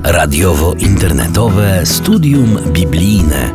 Radiowo-internetowe studium biblijne.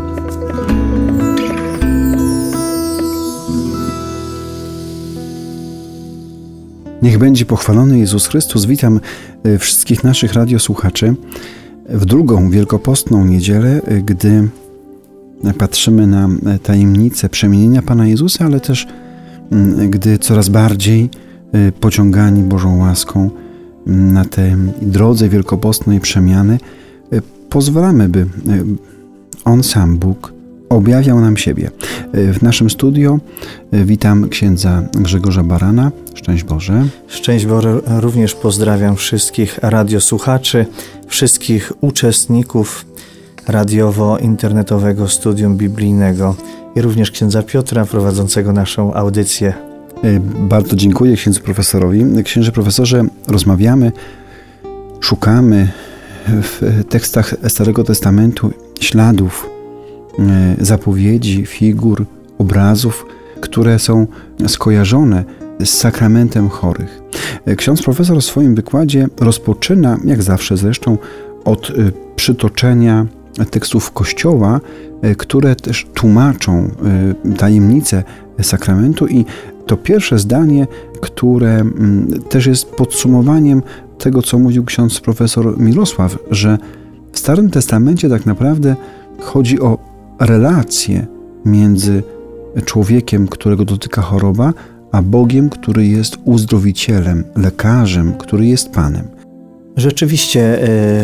Niech będzie pochwalony Jezus Chrystus. Witam wszystkich naszych radiosłuchaczy w drugą wielkopostną niedzielę, gdy patrzymy na tajemnicę przemienienia Pana Jezusa, ale też gdy coraz bardziej pociągani Bożą łaską na tej drodze wielkopostnej przemiany pozwalamy, by On sam, Bóg, objawiał nam siebie. W naszym studio witam księdza Grzegorza Barana. Szczęść Boże. Szczęść Boże. Również pozdrawiam wszystkich radiosłuchaczy, wszystkich uczestników radiowo-internetowego studium biblijnego i również księdza Piotra prowadzącego naszą audycję. Bardzo dziękuję księdzu profesorowi. Księże profesorze, rozmawiamy, szukamy w tekstach Starego Testamentu śladów, zapowiedzi, figur, obrazów, które są skojarzone z sakramentem chorych. Ksiądz profesor w swoim wykładzie rozpoczyna, jak zawsze zresztą, od przytoczenia tekstów Kościoła, które też tłumaczą tajemnicę sakramentu, i to pierwsze zdanie, które też jest podsumowaniem tego, co mówił ksiądz profesor Mirosław, że w Starym Testamencie tak naprawdę chodzi o relację między człowiekiem, którego dotyka choroba, a Bogiem, który jest uzdrowicielem, lekarzem, który jest Panem. Rzeczywiście,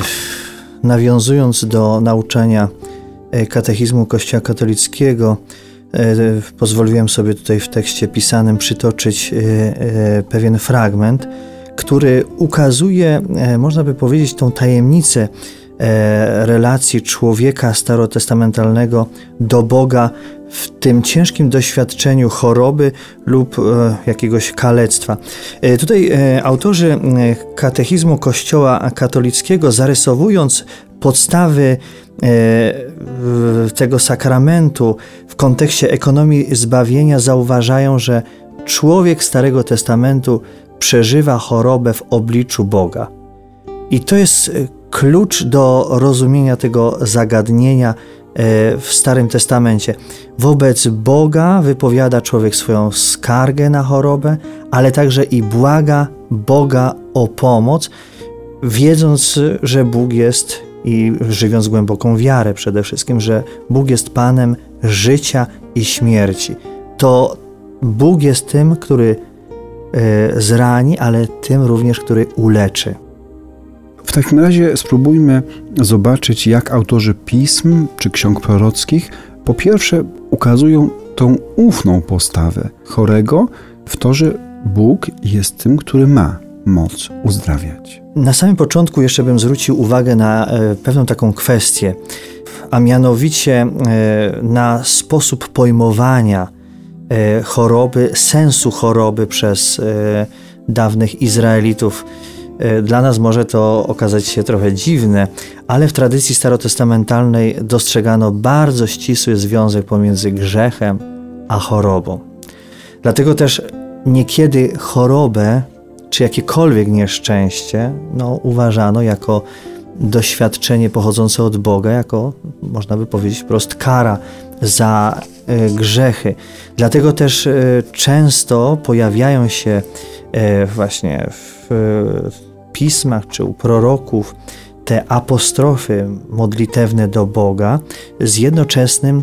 nawiązując do nauczania katechizmu Kościoła katolickiego, pozwoliłem sobie tutaj w tekście pisanym przytoczyć pewien fragment, który ukazuje, można by powiedzieć, tą tajemnicę relacji człowieka starotestamentalnego do Boga w tym ciężkim doświadczeniu choroby lub jakiegoś kalectwa. Tutaj autorzy katechizmu Kościoła katolickiego, zarysowując podstawy tego sakramentu w kontekście ekonomii zbawienia, zauważają, że człowiek Starego Testamentu przeżywa chorobę w obliczu Boga. I to jest klucz do rozumienia tego zagadnienia w Starym Testamencie. Wobec Boga wypowiada człowiek swoją skargę na chorobę, ale także i błaga Boga o pomoc, wiedząc, że Bóg jest, i żywiąc głęboką wiarę przede wszystkim, że Bóg jest Panem życia i śmierci. To Bóg jest tym, który zrani, ale tym również, który uleczy. W takim razie spróbujmy zobaczyć, jak autorzy pism czy ksiąg prorockich po pierwsze ukazują tą ufną postawę chorego w to, że Bóg jest tym, który ma moc uzdrawiać. Na samym początku jeszcze bym zwrócił uwagę na pewną taką kwestię, a mianowicie na sposób pojmowania choroby, sensu choroby przez dawnych Izraelitów. Dla nas może to okazać się trochę dziwne, ale w tradycji starotestamentalnej dostrzegano bardzo ścisły związek pomiędzy grzechem a chorobą. Dlatego też niekiedy chorobę czy jakiekolwiek nieszczęście uważano jako doświadczenie pochodzące od Boga, jako, można by powiedzieć wprost, kara za grzechy. Dlatego też często pojawiają się właśnie w pismach czy u proroków te apostrofy modlitewne do Boga z jednoczesnym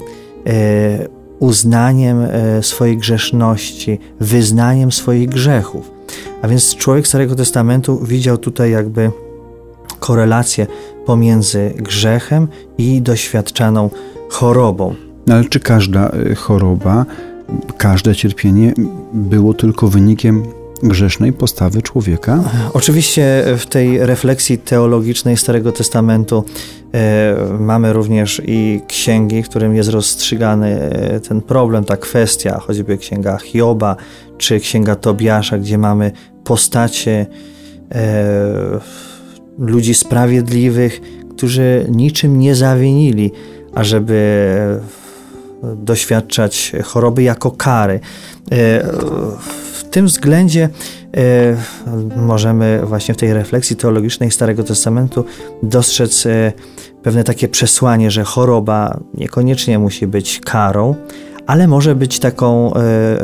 uznaniem swojej grzeszności, wyznaniem swoich grzechów. A więc człowiek Starego Testamentu widział tutaj jakby korelację pomiędzy grzechem i doświadczaną chorobą. Ale czy każda choroba, każde cierpienie było tylko wynikiem grzesznej postawy człowieka? Oczywiście w tej refleksji teologicznej Starego Testamentu mamy również i księgi, w którym jest rozstrzygany ten problem, ta kwestia, choćby księga Hioba czy księga Tobiasza, gdzie mamy postacie ludzi sprawiedliwych, którzy niczym nie zawinili, ażeby doświadczać choroby jako kary. W tym względzie możemy właśnie w tej refleksji teologicznej Starego Testamentu dostrzec pewne takie przesłanie, że choroba niekoniecznie musi być karą, ale może być taką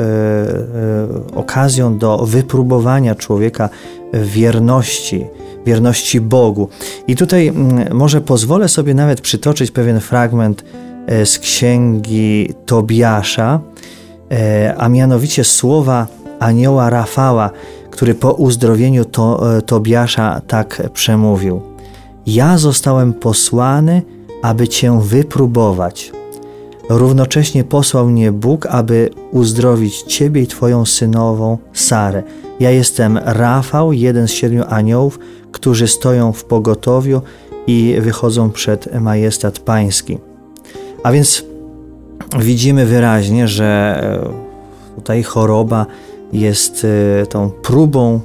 okazją do wypróbowania człowieka wierności Bogu. I tutaj może pozwolę sobie nawet przytoczyć pewien fragment z księgi Tobiasza, a mianowicie słowa anioła Rafała, który po uzdrowieniu Tobiasza tak przemówił: ja zostałem posłany, aby cię wypróbować. Równocześnie posłał mnie Bóg, aby uzdrowić ciebie i twoją synową Sarę. Ja jestem Rafał, jeden z 7 aniołów, którzy stoją w pogotowiu i wychodzą przed majestat pański. A więc widzimy wyraźnie, że tutaj choroba jest tą próbą,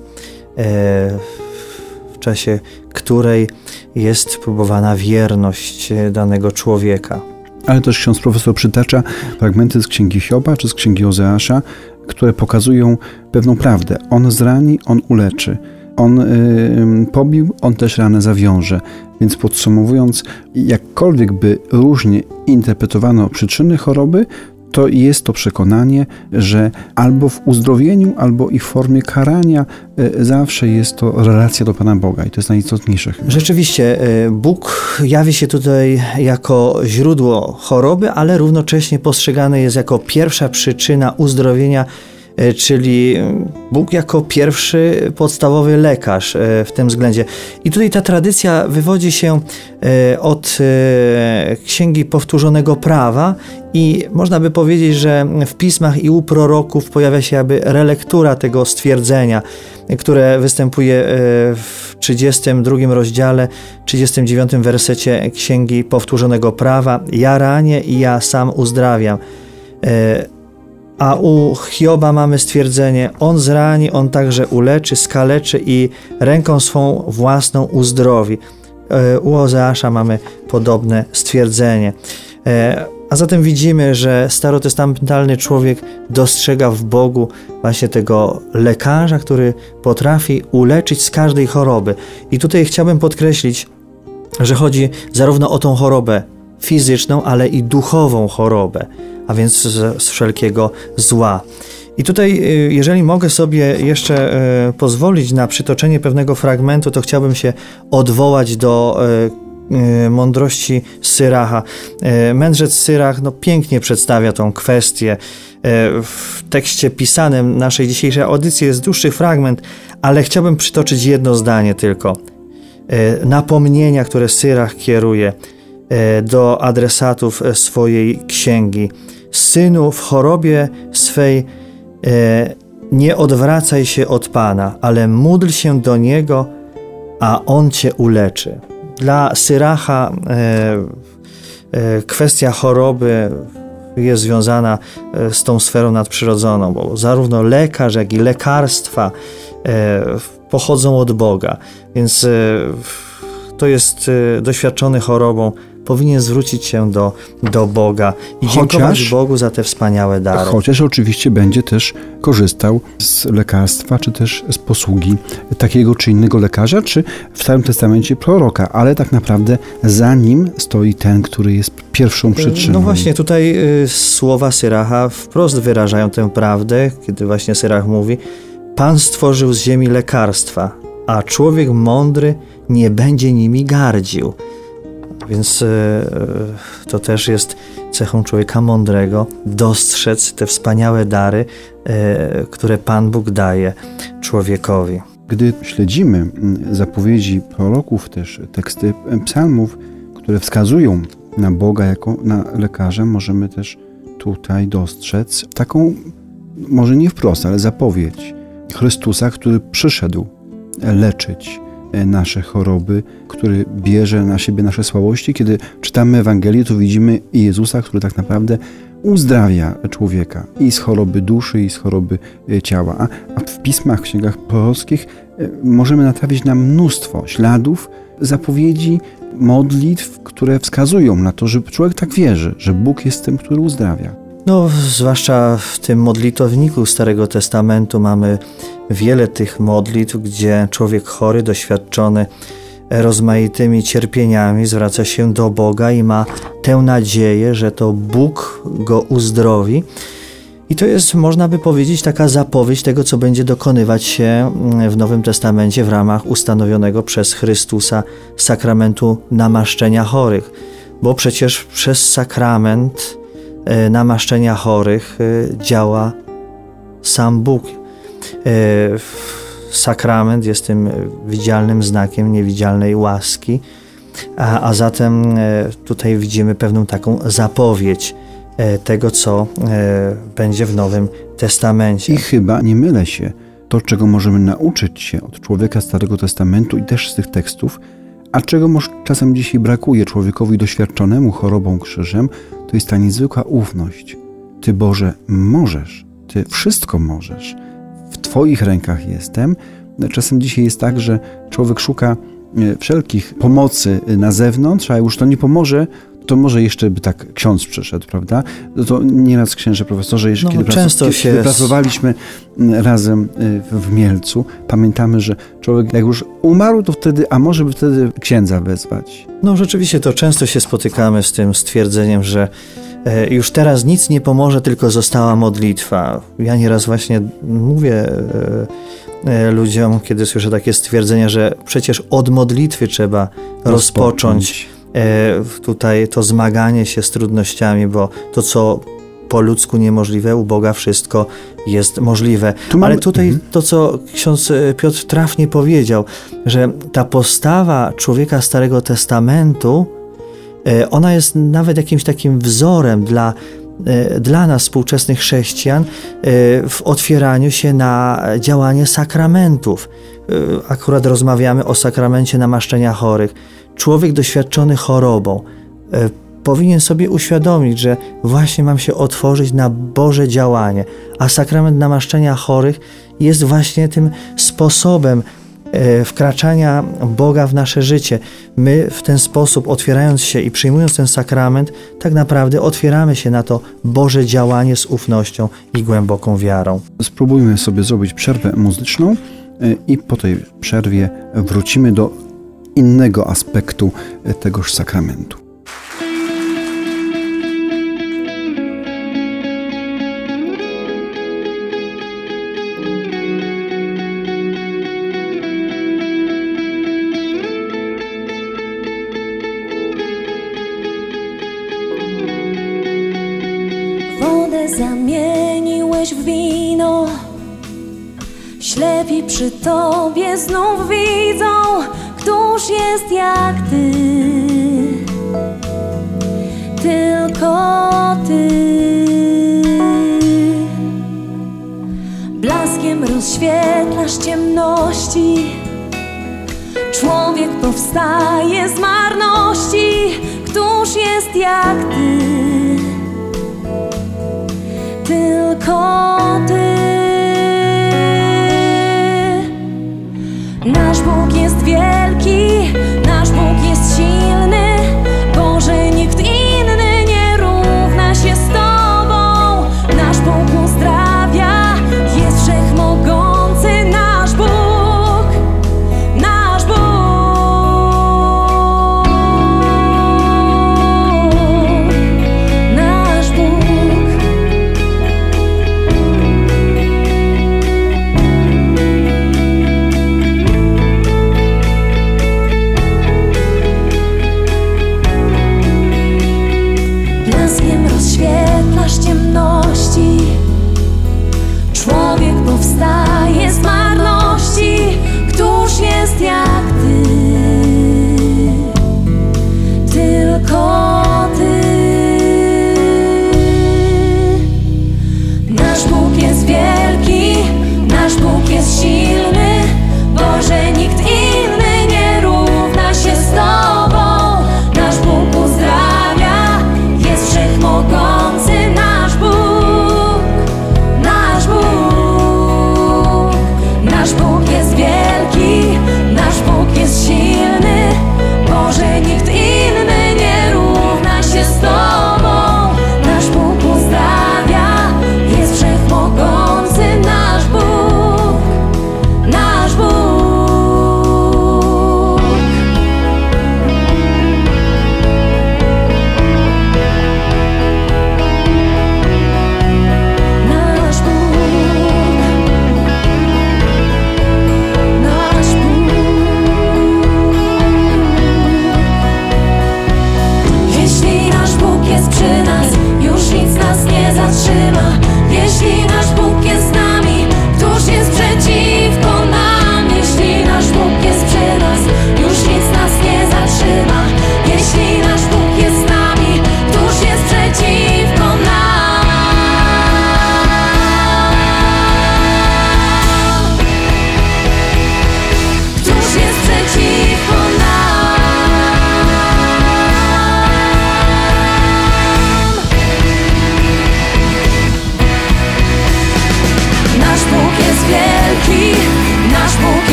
w czasie której jest próbowana wierność danego człowieka. Ale też ksiądz profesor przytacza fragmenty z księgi Hioba czy z księgi Ozeasza, które pokazują pewną prawdę. On zrani, on uleczy. On pobił, on też ranę zawiąże. Więc podsumowując, jakkolwiek by różnie interpretowano przyczyny choroby, to jest to przekonanie, że albo w uzdrowieniu, albo i w formie karania zawsze jest to relacja do Pana Boga i to jest najistotniejsze. Rzeczywiście, Bóg jawi się tutaj jako źródło choroby, ale równocześnie postrzegany jest jako pierwsza przyczyna uzdrowienia, czyli Bóg jako pierwszy podstawowy lekarz w tym względzie. I tutaj ta tradycja wywodzi się od Księgi Powtórzonego Prawa i można by powiedzieć, że w pismach i u proroków pojawia się jakby relektura tego stwierdzenia, które występuje w 32 rozdziale, 39 wersecie Księgi Powtórzonego Prawa. Ja ranię i ja sam uzdrawiam. A u Hioba mamy stwierdzenie: on zrani, on także uleczy, skaleczy i ręką swą własną uzdrowi. U Ozeasza mamy podobne stwierdzenie. A zatem widzimy, że starotestamentalny człowiek dostrzega w Bogu właśnie tego lekarza, który potrafi uleczyć z każdej choroby. I tutaj chciałbym podkreślić, że chodzi zarówno o tą chorobę fizyczną, ale i duchową chorobę, a więc z wszelkiego zła. I tutaj, jeżeli mogę sobie jeszcze pozwolić na przytoczenie pewnego fragmentu, to chciałbym się odwołać do mądrości Syracha. Mędrzec Syrach pięknie przedstawia tą kwestię. W tekście pisanym naszej dzisiejszej audycji jest dłuższy fragment, ale chciałbym przytoczyć jedno zdanie tylko. Napomnienia, które Syrach kieruje do adresatów swojej księgi. Synu, w chorobie swej nie odwracaj się od Pana, ale módl się do Niego, a On cię uleczy. Dla Syracha kwestia choroby jest związana z tą sferą nadprzyrodzoną, bo zarówno lekarz, jak i lekarstwa pochodzą od Boga, więc to jest doświadczony chorobą, powinien zwrócić się do Boga i dziękować Bogu za te wspaniałe dary. Chociaż oczywiście będzie też korzystał z lekarstwa, czy też z posługi takiego czy innego lekarza, czy w Starym Testamencie proroka, ale tak naprawdę za nim stoi ten, który jest pierwszą przyczyną. No właśnie, tutaj słowa Syracha wprost wyrażają tę prawdę, kiedy właśnie Syrach mówi: Pan stworzył z ziemi lekarstwa, a człowiek mądry nie będzie nimi gardził. Więc to też jest cechą człowieka mądrego, dostrzec te wspaniałe dary, które Pan Bóg daje człowiekowi. Gdy śledzimy zapowiedzi proroków, też teksty psalmów, które wskazują na Boga jako na lekarza, możemy też tutaj dostrzec taką, może nie wprost, ale zapowiedź Chrystusa, który przyszedł leczyć nasze choroby, który bierze na siebie nasze słabości. Kiedy czytamy Ewangelię, to widzimy Jezusa, który tak naprawdę uzdrawia człowieka i z choroby duszy, i z choroby ciała. A w pismach, w księgach prorockich możemy natrafić na mnóstwo śladów, zapowiedzi, modlitw, które wskazują na to, że człowiek tak wierzy, że Bóg jest tym, który uzdrawia. No, zwłaszcza w tym modlitowniku Starego Testamentu mamy wiele tych modlitw, gdzie człowiek chory, doświadczony rozmaitymi cierpieniami zwraca się do Boga i ma tę nadzieję, że to Bóg go uzdrowi. I to jest, można by powiedzieć, taka zapowiedź tego, co będzie dokonywać się w Nowym Testamencie w ramach ustanowionego przez Chrystusa sakramentu namaszczenia chorych. Bo przecież przez sakrament namaszczenia chorych działa sam Bóg. Sakrament jest tym widzialnym znakiem niewidzialnej łaski, a zatem tutaj widzimy pewną taką zapowiedź tego, co będzie w Nowym Testamencie. I chyba, nie mylę się, to, czego możemy nauczyć się od człowieka Starego Testamentu i też z tych tekstów, a czego może czasem dzisiaj brakuje człowiekowi doświadczonemu chorobą krzyżem, to jest ta niezwykła ufność. Ty, Boże, możesz. Ty wszystko możesz. W Twoich rękach jestem. Czasem dzisiaj jest tak, że człowiek szuka wszelkich pomocy na zewnątrz, a już to nie pomoże, to może jeszcze by tak ksiądz przyszedł, prawda? To nieraz, księże profesorze, jeszcze kiedy pracowaliśmy razem w Mielcu, pamiętamy, że człowiek jak już umarł, to wtedy, a może by wtedy księdza wezwać. No rzeczywiście to często się spotykamy z tym stwierdzeniem, że już teraz nic nie pomoże, tylko została modlitwa. Ja nieraz właśnie mówię ludziom, kiedy słyszę takie stwierdzenia, że przecież od modlitwy trzeba rozpocząć tutaj to zmaganie się z trudnościami, bo to, co po ludzku niemożliwe, u Boga wszystko jest możliwe. Ale tutaj to, co ksiądz Piotr trafnie powiedział, że ta postawa człowieka Starego Testamentu, ona jest nawet jakimś takim wzorem dla nas, współczesnych chrześcijan, w otwieraniu się na działanie sakramentów. Akurat rozmawiamy o sakramencie namaszczenia chorych. Człowiek doświadczony chorobą powinien sobie uświadomić, że właśnie mam się otworzyć na Boże działanie, a sakrament namaszczenia chorych jest właśnie tym sposobem wkraczania Boga w nasze życie. My w ten sposób, otwierając się i przyjmując ten sakrament, tak naprawdę otwieramy się na to Boże działanie z ufnością i głęboką wiarą. Spróbujmy sobie zrobić przerwę muzyczną i po tej przerwie wrócimy do innego aspektu tegoż sakramentu. Wodę zamieniłeś w wino, ślepi przy Tobie znów widzą, któż jest jak Ty, tylko Ty. Blaskiem rozświetlasz ciemności, człowiek powstaje z marności, któż jest jak Ty, tylko Ty. Nasz Bóg jest wielki, nasz Bóg jest silny, Boże, nikt inny nie równa się z Tobą. Nasz Bóg uzdrawia, jest wszechmogący, nasz Bóg, nasz Bóg. Nasz Bóg.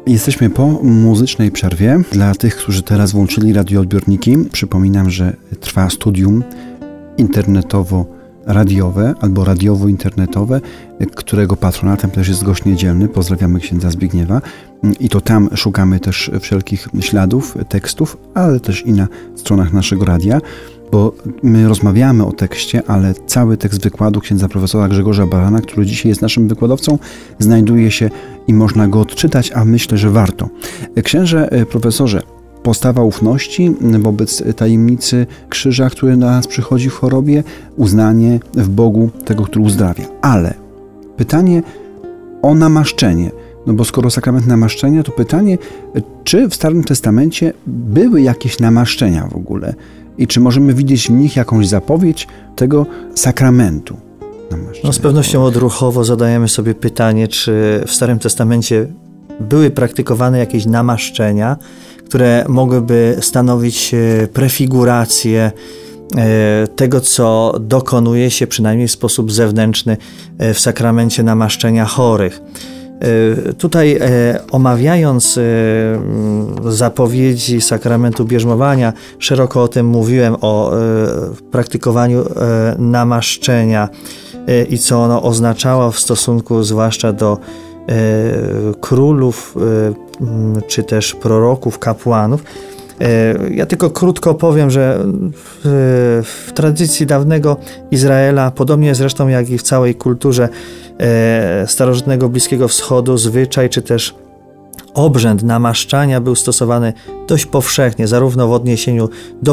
Jesteśmy po muzycznej przerwie. Dla tych, którzy teraz włączyli radioodbiorniki, przypominam, że trwa studium internetowo-radiowe albo radiowo-internetowe, którego patronatem też jest gość niedzielny. Pozdrawiamy księdza Zbigniewa. I to tam szukamy też wszelkich śladów, tekstów, ale też i na stronach naszego radia, bo my rozmawiamy o tekście, ale cały tekst wykładu księdza profesora Grzegorza Barana, który dzisiaj jest naszym wykładowcą, znajduje się i można go odczytać, a myślę, że warto. Księże profesorze, postawa ufności wobec tajemnicy krzyża, który na nas przychodzi w chorobie, uznanie w Bogu tego, który uzdrawia. Ale pytanie o namaszczenie. No bo skoro sakrament namaszczenia, to pytanie, czy w Starym Testamencie były jakieś namaszczenia w ogóle? I czy możemy widzieć w nich jakąś zapowiedź tego sakramentu namaszczenia? No z pewnością odruchowo zadajemy sobie pytanie, czy w Starym Testamencie były praktykowane jakieś namaszczenia, które mogłyby stanowić prefigurację tego, co dokonuje się przynajmniej w sposób zewnętrzny w sakramencie namaszczenia chorych. Tutaj omawiając zapowiedzi sakramentu bierzmowania, szeroko o tym mówiłem, o praktykowaniu namaszczenia i co ono oznaczało w stosunku zwłaszcza do królów, czy też proroków, kapłanów. Ja tylko krótko powiem, że w tradycji dawnego Izraela, podobnie zresztą jak i w całej kulturze starożytnego Bliskiego Wschodu, zwyczaj czy też obrzęd namaszczania był stosowany dość powszechnie, zarówno w odniesieniu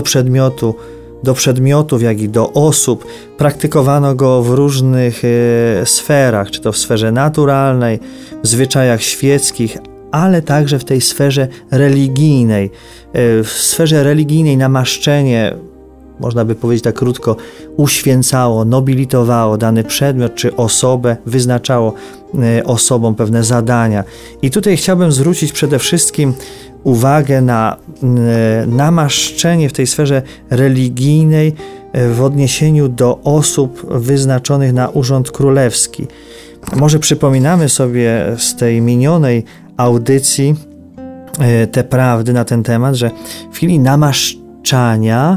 do przedmiotów, jak i do osób. Praktykowano go w różnych sferach, czy to w sferze naturalnej, w zwyczajach świeckich, ale także w tej sferze religijnej. W sferze religijnej namaszczenie, można by powiedzieć tak krótko, uświęcało, nobilitowało dany przedmiot czy osobę, wyznaczało osobom pewne zadania. I tutaj chciałbym zwrócić przede wszystkim uwagę na namaszczenie w tej sferze religijnej w odniesieniu do osób wyznaczonych na urząd królewski. Może przypominamy sobie z tej minionej audycji te prawdy na ten temat, że w chwili namaszczania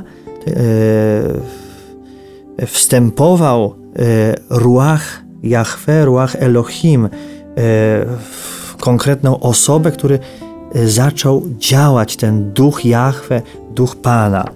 wstępował Ruach Jahwe, Ruach Elohim w konkretną osobę, który zaczął działać ten duch Jahwe, duch Pana.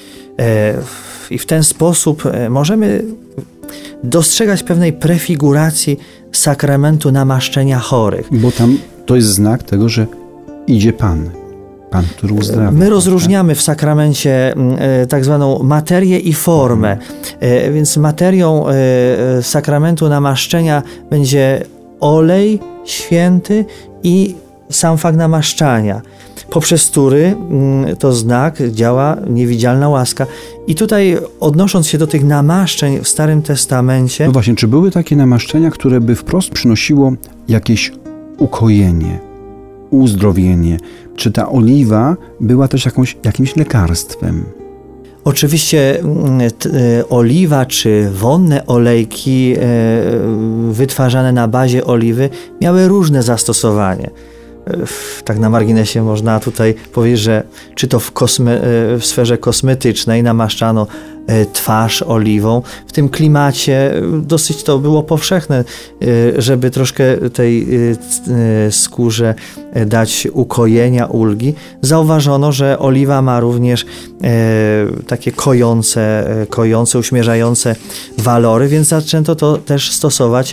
I w ten sposób możemy dostrzegać pewnej prefiguracji sakramentu namaszczenia chorych. Bo tam to jest znak tego, że idzie Pan, który uzdrawia. My rozróżniamy w sakramencie tak zwaną materię i formę, więc materią sakramentu namaszczenia będzie olej święty i sam fakt namaszczania, poprzez który to znak działa niewidzialna łaska. I tutaj odnosząc się do tych namaszczeń w Starym Testamencie... No właśnie, czy były takie namaszczenia, które by wprost przynosiło jakieś ukojenie, uzdrowienie? Czy ta oliwa była też jakimś lekarstwem? Oczywiście oliwa czy wonne olejki wytwarzane na bazie oliwy miały różne zastosowanie. Tak na marginesie można tutaj powiedzieć, że czy to w sferze kosmetycznej namaszczano twarz oliwą. W tym klimacie dosyć to było powszechne, żeby troszkę tej skórze dać ukojenia, ulgi. Zauważono, że oliwa ma również takie kojące, uśmierzające walory, więc zaczęto to też stosować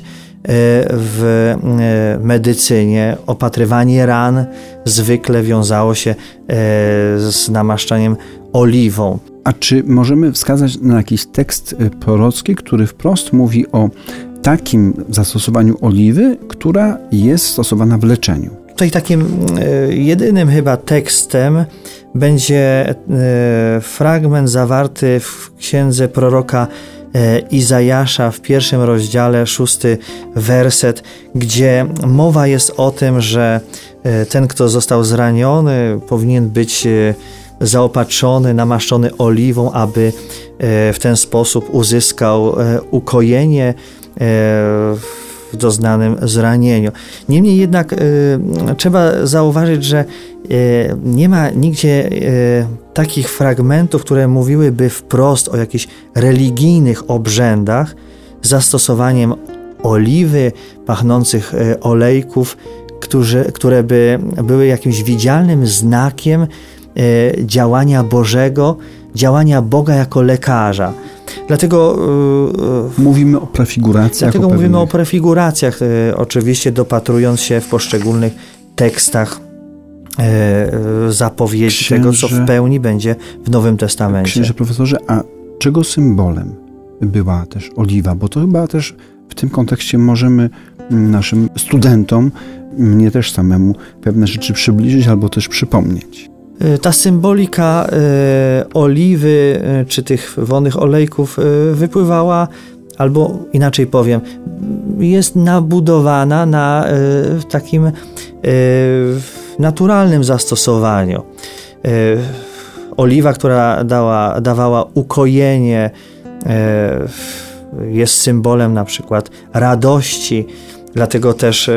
w medycynie. Opatrywanie ran zwykle wiązało się z namaszczaniem oliwą. A czy możemy wskazać na jakiś tekst prorocki, który wprost mówi o takim zastosowaniu oliwy, która jest stosowana w leczeniu? Tutaj takim jedynym chyba tekstem będzie fragment zawarty w księdze proroka Izajasza w 1 rozdziale, 6 werset, gdzie mowa jest o tym, że ten, kto został zraniony, powinien być zaopatrzony, namaszczony oliwą, aby w ten sposób uzyskał ukojenie w doznanym zranieniu. Niemniej jednak trzeba zauważyć, że nie ma nigdzie takich fragmentów, które mówiłyby wprost o jakichś religijnych obrzędach z zastosowaniem oliwy, pachnących olejków, które by były jakimś widzialnym znakiem działania Bożego, działania Boga jako lekarza. Dlatego mówimy o prefiguracjach. Mówimy o prefiguracjach, oczywiście dopatrując się w poszczególnych tekstach zapowiedzi tego, co w pełni będzie w Nowym Testamencie. Księże profesorze, a czego symbolem była też oliwa? Bo to chyba też w tym kontekście możemy naszym studentom, mnie też samemu, pewne rzeczy przybliżyć albo też przypomnieć. Ta symbolika oliwy czy tych wonnych olejków wypływała, albo inaczej powiem, jest nabudowana na takim naturalnym zastosowaniu. Oliwa, która dawała ukojenie, jest symbolem na przykład radości, dlatego też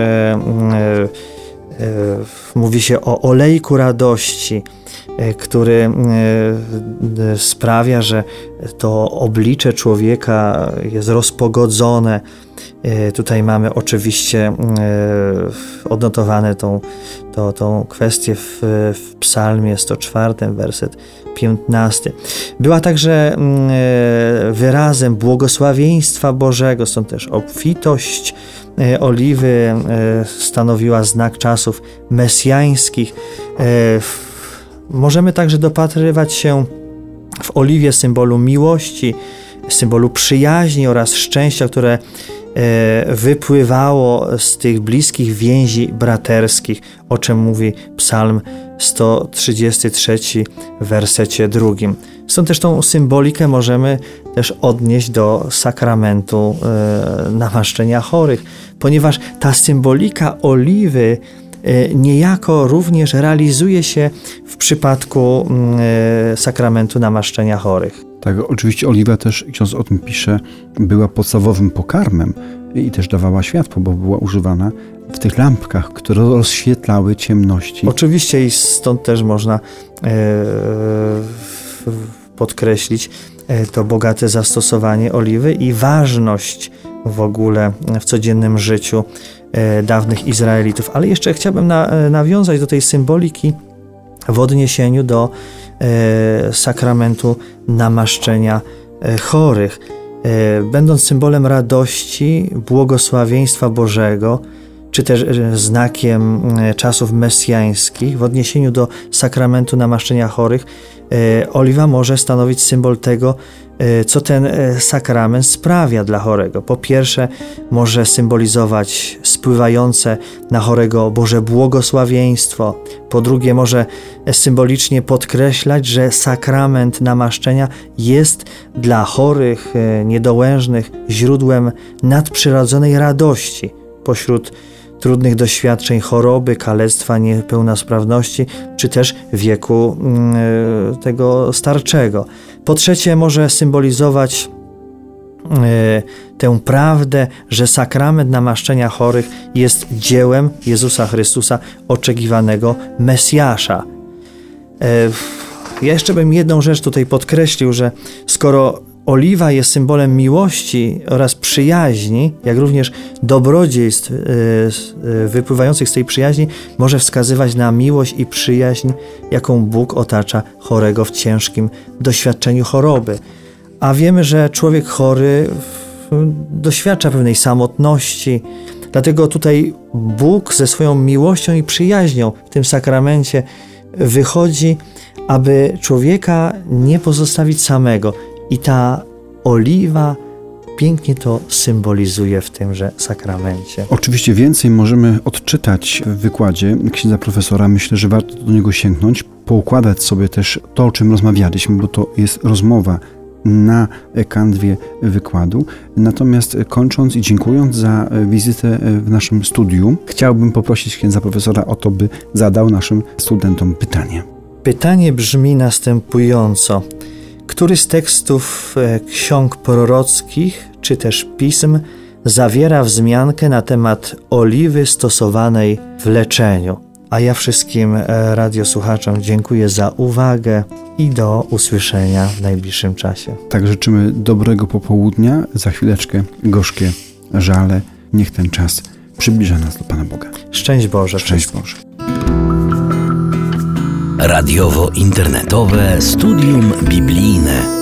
mówi się o olejku radości, który sprawia, że to oblicze człowieka jest rozpogodzone. Tutaj mamy oczywiście odnotowane tą kwestię w psalmie 104, werset 15. Była także wyrazem błogosławieństwa Bożego, stąd też obfitość oliwy stanowiła znak czasów mesjańskich. Możemy także dopatrywać się w oliwie symbolu miłości, symbolu przyjaźni oraz szczęścia, które wypływało z tych bliskich więzi braterskich, o czym mówi Psalm 133 w wersecie 2. Stąd też tą symbolikę możemy też odnieść do sakramentu namaszczenia chorych, ponieważ ta symbolika oliwy niejako również realizuje się w przypadku sakramentu namaszczenia chorych. Tak, oczywiście oliwa też, ksiądz o tym pisze, była podstawowym pokarmem i też dawała światło, bo była używana w tych lampkach, które rozświetlały ciemności. Oczywiście i stąd też można podkreślić to bogate zastosowanie oliwy i ważność w ogóle w codziennym życiu dawnych Izraelitów. Ale jeszcze chciałbym nawiązać do tej symboliki w odniesieniu do sakramentu namaszczenia chorych. Będąc symbolem radości, błogosławieństwa Bożego, czy też znakiem czasów mesjańskich, w odniesieniu do sakramentu namaszczenia chorych, oliwa może stanowić symbol tego, co ten sakrament sprawia dla chorego. Po pierwsze, może symbolizować spływające na chorego Boże błogosławieństwo. Po drugie, może symbolicznie podkreślać, że sakrament namaszczenia jest dla chorych, niedołężnych źródłem nadprzyrodzonej radości pośród trudnych doświadczeń choroby, kalectwa, niepełnosprawności, czy też wieku tego starczego. Po trzecie, może symbolizować tę prawdę, że sakrament namaszczenia chorych jest dziełem Jezusa Chrystusa, oczekiwanego Mesjasza. Ja jeszcze bym jedną rzecz tutaj podkreślił, że skoro oliwa jest symbolem miłości oraz przyjaźni, jak również dobrodziejstw wypływających z tej przyjaźni, może wskazywać na miłość i przyjaźń, jaką Bóg otacza chorego w ciężkim doświadczeniu choroby. A wiemy, że człowiek chory doświadcza pewnej samotności, dlatego tutaj Bóg ze swoją miłością i przyjaźnią w tym sakramencie wychodzi, aby człowieka nie pozostawić samego. I ta oliwa pięknie to symbolizuje w tymże sakramencie. Oczywiście więcej możemy odczytać w wykładzie księdza profesora. Myślę, że warto do niego sięgnąć, poukładać sobie też to, o czym rozmawialiśmy, bo to jest rozmowa na kanwie wykładu. Natomiast kończąc i dziękując za wizytę w naszym studiu, chciałbym poprosić księdza profesora o to, by zadał naszym studentom pytanie. Pytanie brzmi następująco. Który z tekstów ksiąg prorockich, czy też pism zawiera wzmiankę na temat oliwy stosowanej w leczeniu. A ja wszystkim radiosłuchaczom dziękuję za uwagę i do usłyszenia w najbliższym czasie. Tak, życzymy dobrego popołudnia. Za chwileczkę gorzkie żale. Niech ten czas przybliża nas do Pana Boga. Szczęść Boże. Szczęść Boże. Radiowo-internetowe studium biblijne.